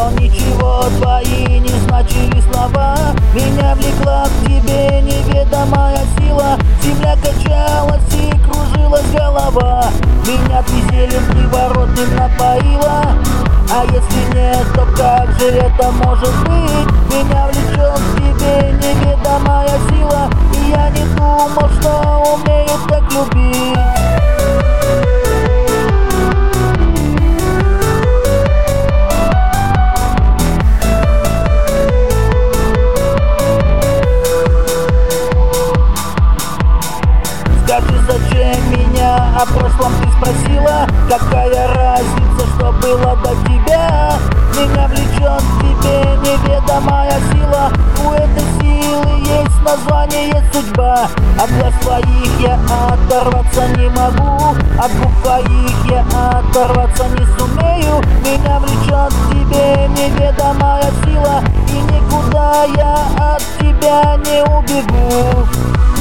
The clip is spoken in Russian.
но ничего твои не значили слова. Меня влекла к тебе неведомая сила. Земля качалась и кружилась голова. Меня ты зелем приворотным напоила. А если нет, то как же это может быть? Меня влечет к тебе неведомая сила. И я не думал, что умею так любить. Скажи, зачем меня о прошлом ты спросила? Какая разница, что было до тебя? Меня влечет к тебе неведомая сила. У этой силы есть название, судьба. От глаз твоих я оторваться не могу, от губ твоих я оторваться не сумею. Меня влечет к тебе неведомая сила, и никуда я от тебя не убегу.